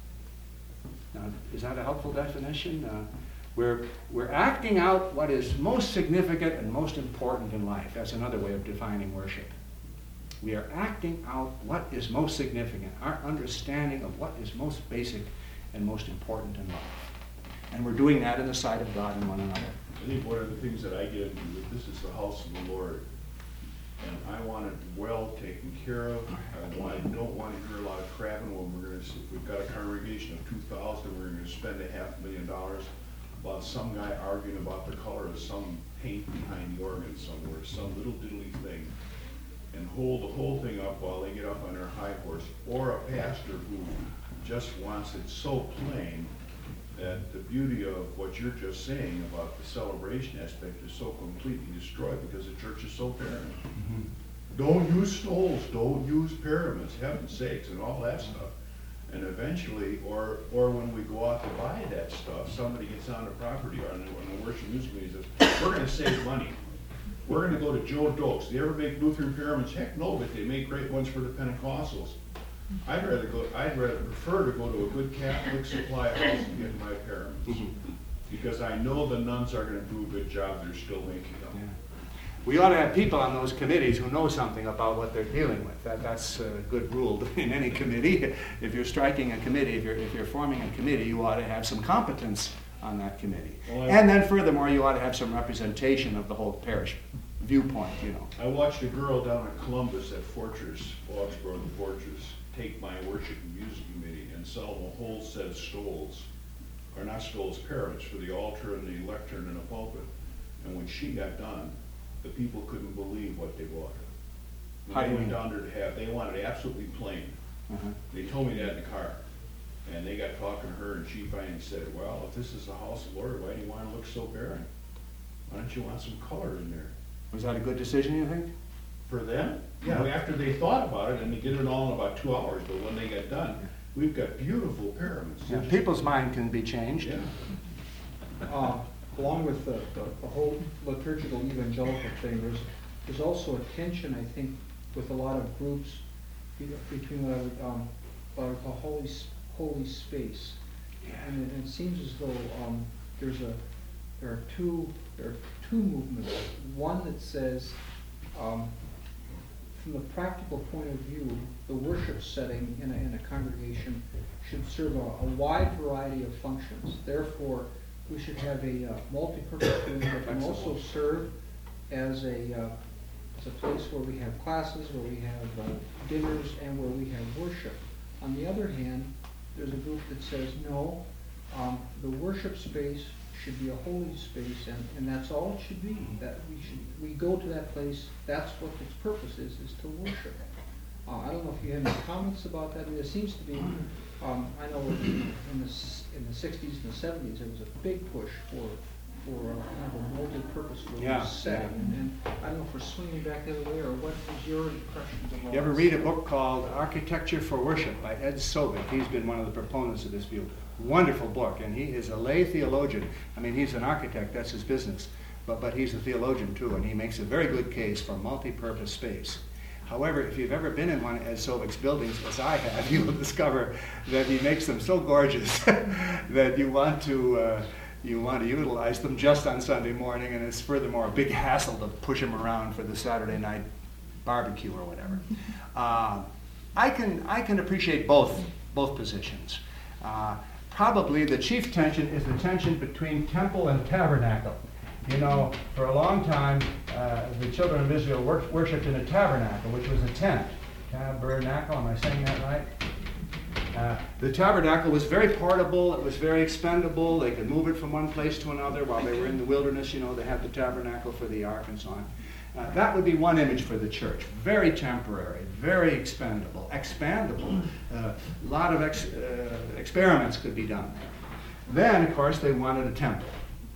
A: Now, is that a helpful definition? We're acting out what is most significant and most important in life. That's another way of defining worship. We are acting out what is most significant, our understanding of what is most basic and most important in life. And we're doing that in the sight of God and one another.
E: I think one of the things that I get into is this is the house of the Lord. And I want it well taken care of. I don't want to hear a lot of crapping when if we've got a congregation of 2,000, we're going to spend $500,000 about some guy arguing about the color of some paint behind the organ somewhere, some little diddly thing, and hold the whole thing up while they get up on their high horse, or a pastor who just wants it so plain that the beauty of what you're just saying about the celebration aspect is so completely destroyed because the church is so barren. Mm-hmm. Don't use stoles, don't use pyramids, heaven's sakes, and all that stuff. And eventually, or when we go out to buy that stuff, somebody gets on the property or on the worship news committee says, we're going to save money. We're going to go to Joe Dokes. Do they ever make Lutheran pyramids? Heck no, but they make great ones for the Pentecostals. I'd rather prefer to go to a good Catholic supply house and get my pyramids. Because I know the nuns are going to do a good job, they're still making them.
A: Yeah. We ought to have people on those committees who know something about what they're dealing with. That's a good rule in any committee. If you're striking a committee, if you're forming a committee, you ought to have some competence on that committee. Well, and then furthermore, you ought to have some representation of the whole parish viewpoint, you know.
E: I watched a girl down in Columbus at Fortress, Augsburg Fortress, take my worship and music committee and sell them a whole set of stoles, or not stoles, pyramids for the altar and the lectern and the pulpit. And when she got done, the people couldn't believe what they bought. When they went down there to have, they wanted it absolutely plain. They told me that in the car. And they got talking to her, and she finally said, well, if this is the house of the Lord, why do you want to look so barren? Why don't you want some color in there?
A: Was that a good decision, you think?
E: For them? Yeah, after they thought about it, and they did it all in about 2 hours, but when they got done, we've got beautiful pyramids.
A: Yeah, people's mind can be changed.
E: Yeah.
J: Along with the whole liturgical evangelical thing, there's also a tension, I think, with a lot of groups between what I would call holy space.
A: Yeah.
J: And it seems as though there are two movements. One that says from the practical point of view, the worship setting in a congregation should serve a wide variety of functions. Therefore, we should have a multi-purpose room that can also serve as a place where we have classes, where we have dinners, and where we have worship. On the other hand, there's a group that says, no, the worship space should be a holy space, and that's all it should be. That we go to that place, that's what its purpose is to worship. I don't know if you have any comments about that. I mean, there seems to be, I know in the 60s and the 70s, there was a big push for kind of a multi-purpose setting. And I don't know if we're swinging back the other way, or what is your impressions of all
A: You ever
J: this?
A: read a book called Architecture for Worship by Ed Sovick? He's been one of the proponents of this view. Wonderful book, and he is a lay theologian. I mean, he's an architect, that's his business, but he's a theologian too, and he makes a very good case for multi-purpose space. However, if you've ever been in one of Ed Sovick's buildings, as I have, you will discover that he makes them so gorgeous that you want to utilize them just on Sunday morning, and it's furthermore a big hassle to push them around for the Saturday night barbecue or whatever. I can appreciate both positions. Probably the chief tension is the tension between temple and tabernacle. You know, for a long time, the children of Israel worshipped in a tabernacle, which was a tent. Tabernacle, am I saying that right? The tabernacle was very portable, it was very expendable, they could move it from one place to another. While they were in the wilderness, you know, they had the tabernacle for the ark and so on. That would be one image for the church. Very temporary, very expendable, expandable. A lot of experiments could be done there. Then, of course, they wanted a temple.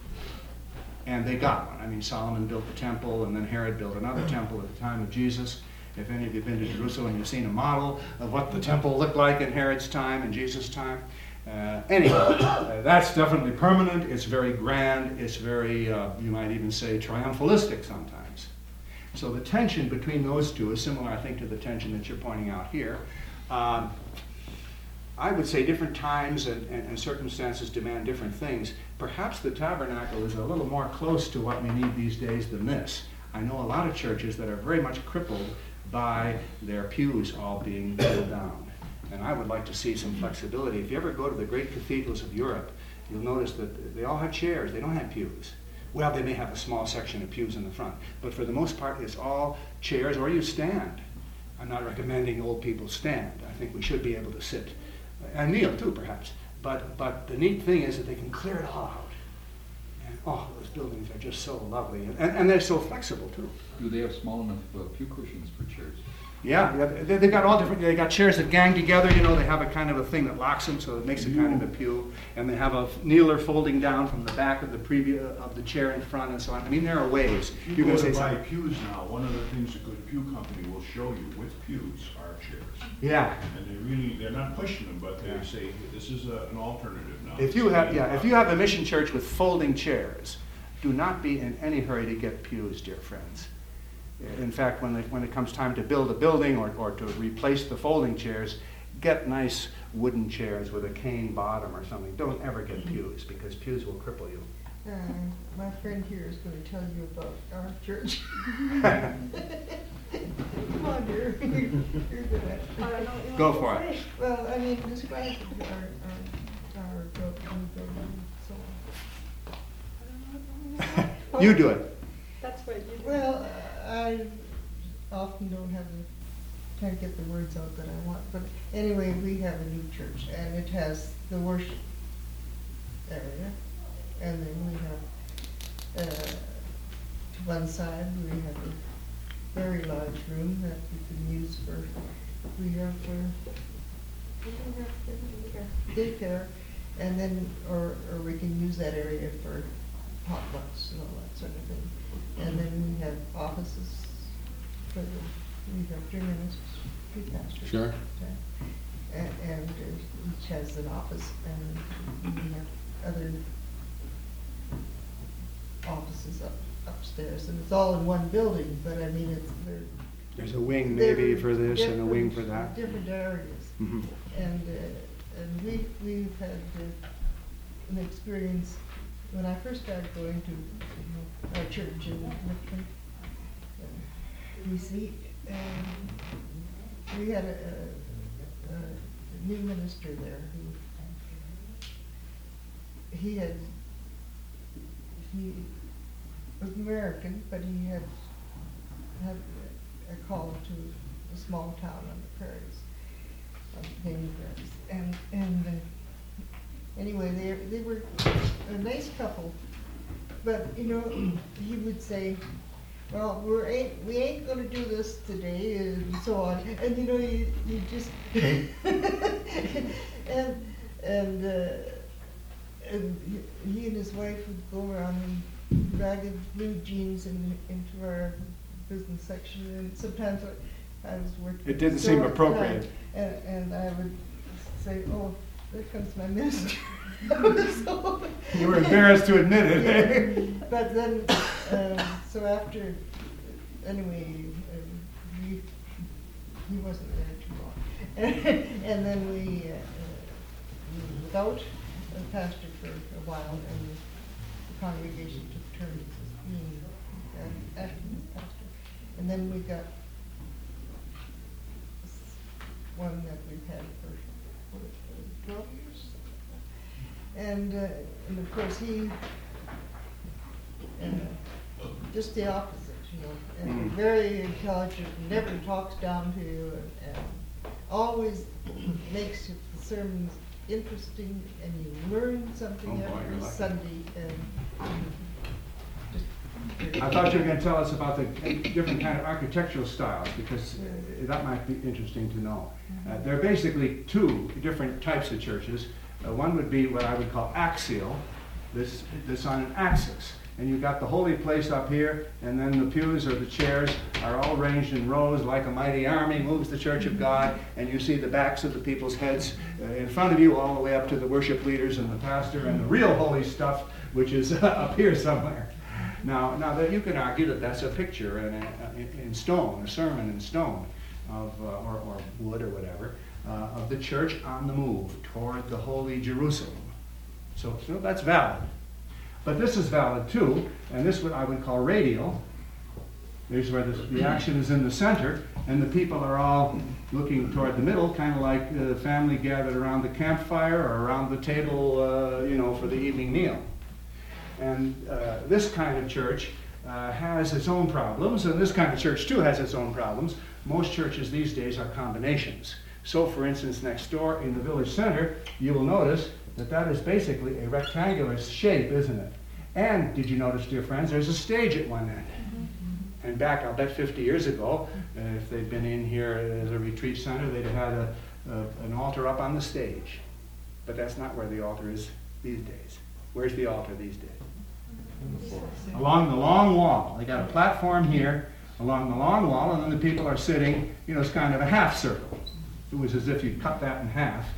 A: And they got one. I mean, Solomon built the temple, and then Herod built another temple at the time of Jesus. If any of you have been to Jerusalem, you've seen a model of what the temple looked like in Herod's time and Jesus' time. Anyway, that's definitely permanent. It's very grand. It's very, you might even say, triumphalistic sometimes. So the tension between those two is similar, I think, to the tension that you're pointing out here. I would say different times and circumstances demand different things. Perhaps the tabernacle is a little more close to what we need these days than this. I know a lot of churches that are very much crippled by their pews all being pulled down. And I would like to see some flexibility. If you ever go to the great cathedrals of Europe, you'll notice that they all have chairs. They don't have pews. Well, they may have a small section of pews in the front, but for the most part, it's all chairs, or you stand. I'm not recommending old people stand. I think we should be able to sit. And kneel too, perhaps. But the neat thing is that they can clear it all out. And those buildings are just so lovely. And they're so flexible too.
B: Do they have small enough pew cushions for chairs?
A: Yeah, they've got all different, they got chairs that gang together, you know, they have a kind of a thing that locks them, so it makes it kind of a pew. And they have a kneeler folding down from the back of the chair in front and so on. I mean, there are ways.
E: If you go to buy pews now, one of the things a good pew company will show you with pews are chairs.
A: Yeah.
E: And they're not pushing them, but they say, this is an alternative now.
A: If you have a mission church with folding chairs, do not be in any hurry to get pews, dear friends. In fact, when it comes time to build a building or to replace the folding chairs, get nice wooden chairs with a cane bottom or something. Don't ever get pews, because pews will cripple you.
G: My friend here is going to tell you about our church. Come on, dear. You're good at it.
A: Go for it.
G: Well, I mean, describe our building and so on.
A: You do it.
I: That's what you do.
G: Well, I often can't get the words out that I want, but anyway, we have a new church, and it has the worship area, and then we have, to one side, we have a very large room that we can use for, daycare, and then, or we can use that area for potlucks and all that sort of thing. And then we have offices for we have 3 ministers, 3 pastors.
A: Sure.
G: And each has an office, and we have other offices upstairs, and it's all in one building, but I mean,
A: There's a wing maybe for this and a wing for that.
G: Different areas.
A: Mm-hmm.
G: And we've had an experience when I first started going to our church in Richmond, BC. and we had a new minister there he was American, but he had a call to a small town on the prairies, Canadian prairies, and anyway, they were a nice couple, but you know, he would say, well, we ain't gonna do this today, and so on, and you know, you just and he and his wife would go around in ragged blue jeans into our business section, and sometimes I was working.
A: It didn't seem appropriate.
G: And I would say, oh, there comes my minister. So,
A: You were embarrassed to admit it, eh?
G: but then, so after, anyway, he wasn't there too long. And then we without a pastor for a while, and the congregation took turns as being acting as pastor. And then we got one that we've had for 12 years. And of course he, just the opposite, you know, and very intelligent, never talks down to you, and always makes the sermons interesting, and you learn something every Sunday, and just
A: I thought you were going to tell us about the different kind of architectural styles, because that might be interesting to know. There are basically two different types of churches. One would be what I would call axial, this on an axis. And you've got the holy place up here, and then the pews or the chairs are all arranged in rows like a mighty army moves the church of God, and you see the backs of the people's heads in front of you all the way up to the worship leaders and the pastor and the real holy stuff, which is up here somewhere. Now that you can argue that that's a picture in stone, a sermon in stone, of or wood or whatever, of the church on the move toward the holy Jerusalem. So that's valid. But this is valid too, and this what I would call radial. There's where the action is in the center, and the people are all looking toward the middle, kind of like the family gathered around the campfire or around the table, for the evening meal. And this kind of church has its own problems, and this kind of church too has its own problems. Most churches these days are combinations. So, for instance, next door in the village center, you will notice that is basically a rectangular shape, isn't it? And did you notice, dear friends, there's a stage at one end. And back, I'll bet 50 years ago, if they'd been in here as a retreat center, they'd have had an altar up on the stage. But that's not where the altar is these days. Where's the altar these days? Along the long wall. They got a platform here along the long wall, and then the people are sitting, it's kind of a half circle. It was as if you'd cut that in half.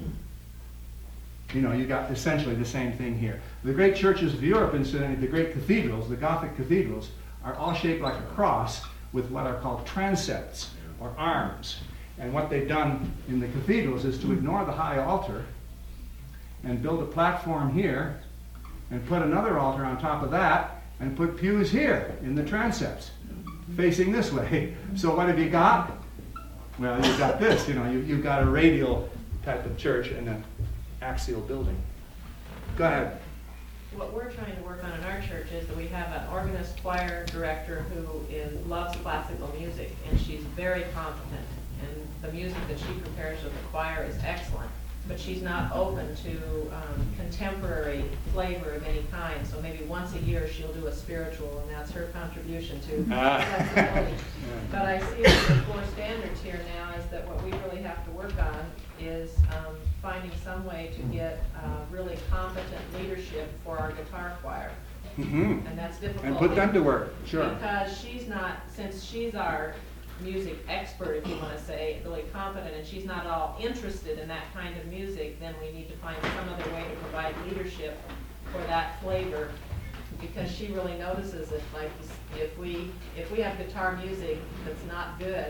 A: You got essentially the same thing here. The great churches of Europe, incidentally, the great cathedrals, the Gothic cathedrals, are all shaped like a cross with what are called transepts, or arms. And what they've done in the cathedrals is to ignore the high altar and build a platform here and put another altar on top of that and put pews here in the transepts, facing this way. So what have you got? Well, you've got this, you've got a radial type of church and an axial building. Go ahead.
H: What we're trying to work on in our church is that we have an organist choir director who loves classical music, and she's very competent, and the music that she prepares with the choir is excellent, but she's not open to contemporary flavor of any kind, so maybe once a year she'll do a spiritual, and that's her contribution to flexibility. But I see that the core standards here now is that what we really have to work on is finding some way to get really competent leadership for our guitar choir.
A: Mm-hmm.
H: And that's difficult.
A: And put them to work, sure.
H: Because since she's our music expert, if you want to say, really competent, and she's not at all interested in that kind of music, then we need to find some other way to provide leadership for that flavor, because she really notices that, like, if we have guitar music that's not good,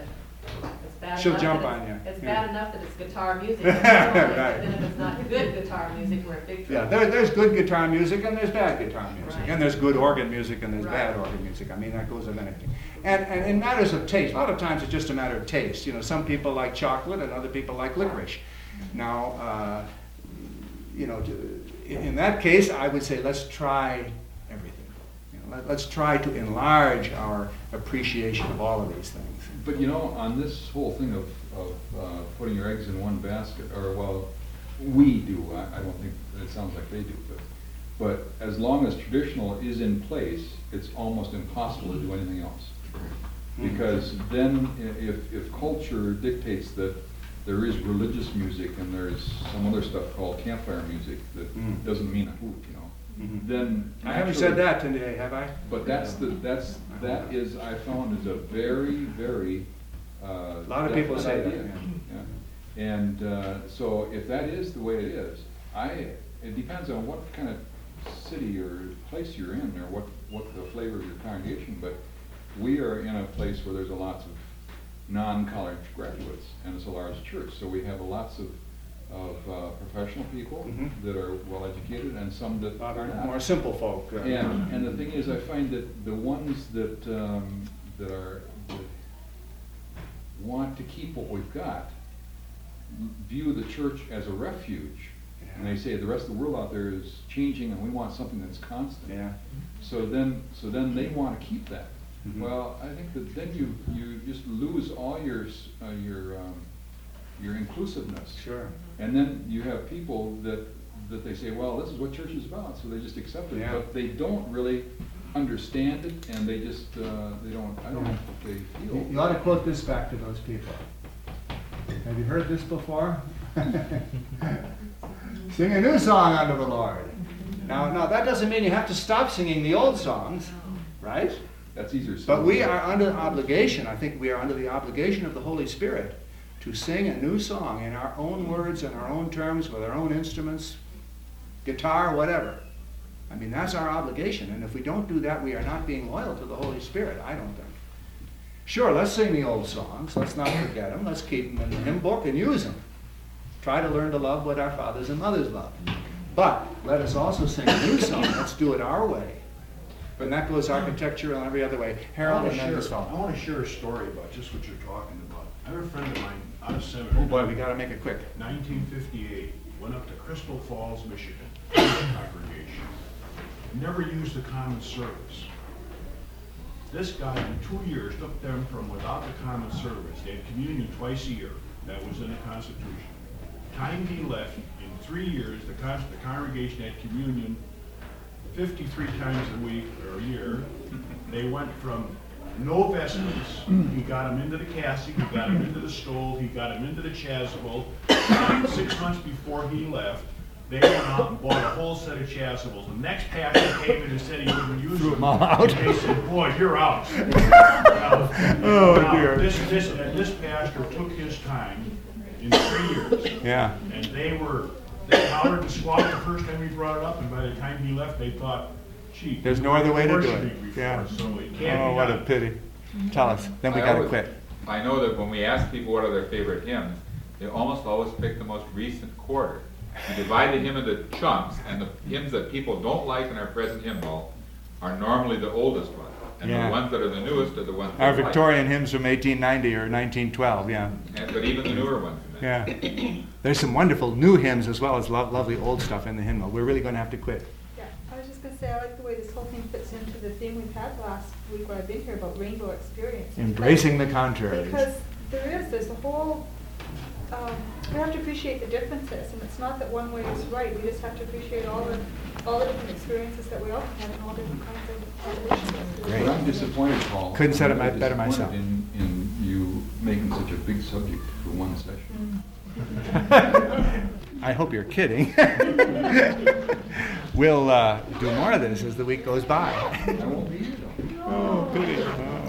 H: It's bad
A: She'll
H: enough
A: jump
H: that
A: on you.
H: It's
A: Yeah.
H: bad enough that it's guitar music, but then if it's not good guitar music, we're in big
A: Yeah,
H: trouble.
A: there's good guitar music and there's bad guitar music.
H: Right.
A: And there's good organ music and there's
H: Right.
A: bad organ music. I mean, that goes with anything. And in matters of taste, a lot of times it's just a matter of taste. You know, some people like chocolate and other people like licorice. Now, you know, in that case, I would say let's try everything. You know, let's try to enlarge our appreciation of all of these things.
B: But you know, on this whole thing of putting your eggs in one basket, or well, we do, I don't think, it sounds like they do, but as long as traditional is in place, it's almost impossible to do anything else. Because then if culture dictates that there is religious music and there's some other stuff called campfire music that doesn't mean a hoot, you know, then
A: I haven't
B: naturally-
A: said that today, have I?
B: But that is, I found, is a very, very,
A: A lot of people say that,
B: definite idea. Yeah. And so if that is the way it is, it depends on what kind of city or place you're in, or what the flavor of your congregation, but we are in a place where there's lots of non-college graduates, and it's a large church, so we have lots of professional people that are well-educated, and some that are not.
A: More simple folk.
B: And the thing is, I find that the ones that that want to keep what we've got view the church as a refuge, and they say the rest of the world out there is changing, and we want something that's constant.
A: Yeah.
B: So then they want to keep that. Well, I think that then you just lose all your inclusiveness.
A: Sure.
B: And then you have people that they say, well, this is what church is about, so they just accept it,
A: Yeah.
B: but they don't really understand it, and they just I don't know what they feel.
A: You ought to quote this back to those people. Have you heard this before? Sing a new song unto the Lord. Now that doesn't mean you have to stop singing the old songs, right?
B: That's easier said.
A: But we are under obligation, I think we are under the obligation of the Holy Spirit to sing a new song in our own words and our own terms with our own instruments, guitar, whatever. I mean, that's our obligation, and if we don't do that, we are not being loyal to the Holy Spirit, I don't think. Sure, let's sing the old songs, let's not forget them, let's keep them in the hymn book and use them. Try to learn to love what our fathers and mothers loved. But let us also sing a new song, let's do it our way. And that goes architectural and every other way. Harold and then this
E: I
A: fellow.
E: want to share a story about just what you're talking about. I have a friend of mine out of
A: Oh
E: seminary.
A: boy, we gotta make it quick.
E: 1958, went up to Crystal Falls, Michigan, congregation. Never used the common service. This guy, in 2 years, took them from without the common service. They had communion twice a year. That was in the Constitution. Time he left, in 3 years, the congregation had communion 53 times a week or a year. They went from no vestments. He got them into the cassie, he got them into the stove, he got them into the chasuble. And 6 months before he left, they went out and bought a whole set of chasubles. The next pastor came in and said he wouldn't use them.
A: all out.
E: They said, boy, you're out. Now,
A: dear.
E: This pastor took his time in 3 years.
A: Yeah.
E: And they hollered and squawked the first time he brought it up, and by the time he left, they thought, gee.
A: There's no other way to do
E: worshiping
A: it.
E: before,
A: Yeah.
E: So it can't be done.
A: Oh, what a pity. Tell us, then we gotta quit.
K: I know that when we ask people what are their favorite hymns, they almost always pick the most recent quarter. We divide the hymn into chunks, and the hymns that people don't like in our present hymnal are normally the oldest ones. And
A: Yeah.
K: the ones that are the newest are the ones
A: Our
K: they like.
A: Victorian hymns from 1890 or 1912, yeah.
K: But even the newer ones.
A: Yeah. There's some wonderful new hymns as well as lovely old stuff in the hymnal. We're really gonna have to quit.
C: Yeah, I was just gonna say, I like the way this whole thing fits into the theme we've had last week when I've been here about rainbow experience.
A: Embracing the contraries.
C: Because there's a whole, we have to appreciate the differences, and it's not that one way is right, we just have to appreciate all the different experiences that we all have and all different kinds of relationships.
A: Great.
B: But I'm disappointed, Paul.
A: Couldn't said it
B: I'm
A: better myself.
B: disappointed in you making such a big subject for one session.
A: I hope you're kidding. We'll do more of this as the week goes by.
B: I won't be here though.
A: Oh, pity. Oh.